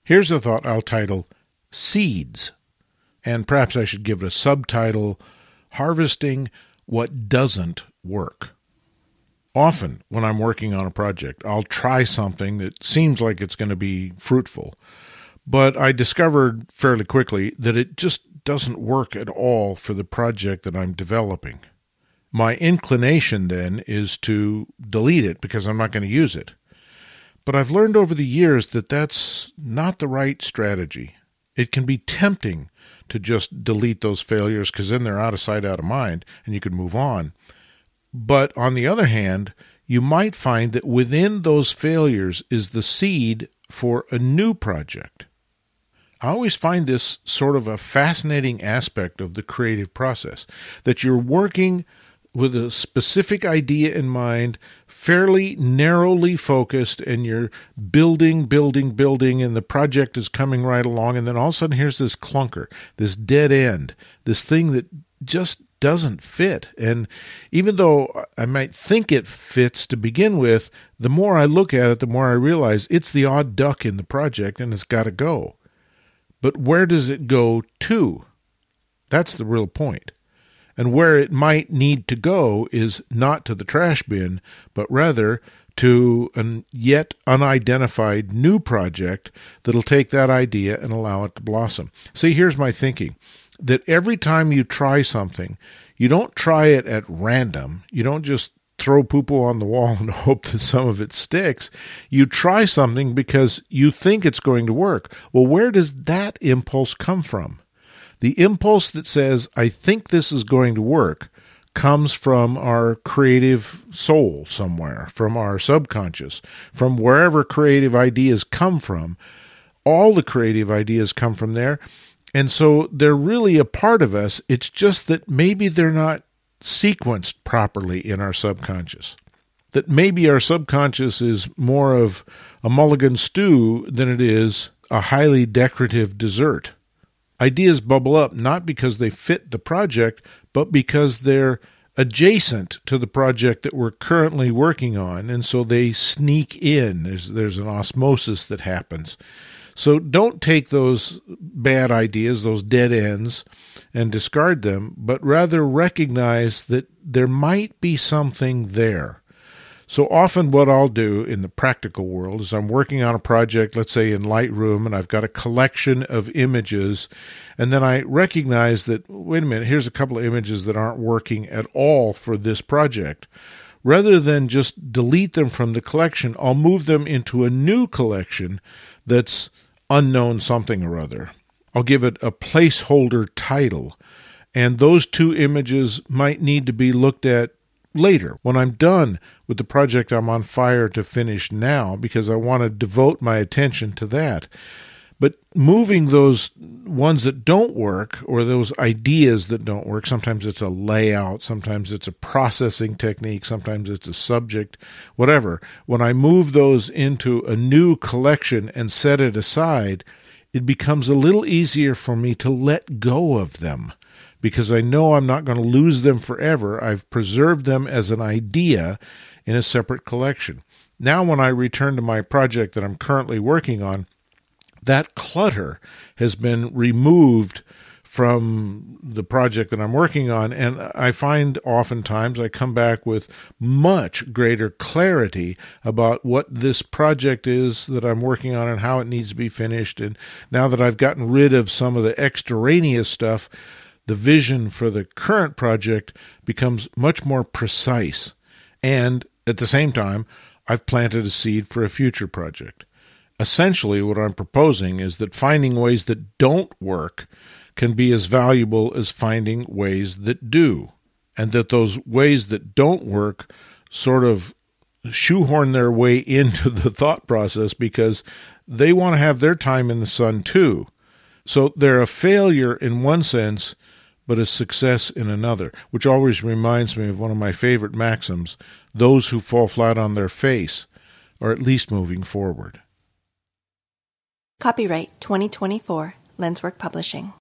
Here's a thought I'll title Seeds, and perhaps I should give it a subtitle, Harvesting What Doesn't Work. Often, when I'm working on a project, I'll try something that seems like it's going to be fruitful, but I discovered fairly quickly that it just doesn't work at all for the project that I'm developing. My inclination then is to delete it because I'm not going to use it. But I've learned over the years that that's not the right strategy. It can be tempting to just delete those failures because then they're out of sight, out of mind, and you can move on. But on the other hand, you might find that within those failures is the seed for a new project. I always find this sort of a fascinating aspect of the creative process, that you're working with a specific idea in mind, fairly narrowly focused, and you're building, and the project is coming right along, and then all of a sudden here's this clunker, this dead end, this thing that just doesn't fit. And even though I might think it fits to begin with, the more I look at it, the more I realize it's the odd duck in the project and it's got to go. But where does it go to? That's the real point. And where it might need to go is not to the trash bin, but rather to a yet unidentified new project that'll take that idea and allow it to blossom. See, here's my thinking, that every time you try something, you don't try it at random. You don't just throw poo-poo on the wall and hope that some of it sticks. You try something because you think it's going to work. Well, where does that impulse come from? The impulse that says, I think this is going to work, comes from our creative soul somewhere, from our subconscious, from wherever creative ideas come from. All the creative ideas come from there, and so they're really a part of us. It's just that maybe they're not sequenced properly in our subconscious. That maybe our subconscious is more of a mulligan stew than it is a highly decorative dessert. Ideas bubble up not because they fit the project, but because they're adjacent to the project that we're currently working on, and so they sneak in. There's an osmosis that happens. So don't take those bad ideas, those dead ends, and discard them, but rather recognize that there might be something there. So often what I'll do in the practical world is I'm working on a project, let's say in Lightroom, and I've got a collection of images, and then I recognize that, wait a minute, here's a couple of images that aren't working at all for this project. Rather than just delete them from the collection, I'll move them into a new collection that's unknown something or other. I'll give it a placeholder title, and those two images might need to be looked at later, when I'm done with the project I'm on fire to finish now, because I want to devote my attention to that. But moving those ones that don't work, or those ideas that don't work, sometimes it's a layout, sometimes it's a processing technique, sometimes it's a subject, whatever. When I move those into a new collection and set it aside, it becomes a little easier for me to let go of them, because I know I'm not going to lose them forever. I've preserved them as an idea in a separate collection. Now when I return to my project that I'm currently working on, that clutter has been removed from the project that I'm working on, and I find oftentimes I come back with much greater clarity about what this project is that I'm working on and how it needs to be finished. And now that I've gotten rid of some of the extraneous stuff, the vision for the current project becomes much more precise. And at the same time, I've planted a seed for a future project. Essentially, what I'm proposing is that finding ways that don't work can be as valuable as finding ways that do, and that those ways that don't work sort of shoehorn their way into the thought process because they want to have their time in the sun too. So they're a failure in one sense, but a success in another, which always reminds me of one of my favorite maxims: those who fall flat on their face are at least moving forward. Copyright 2024, Lenswork Publishing.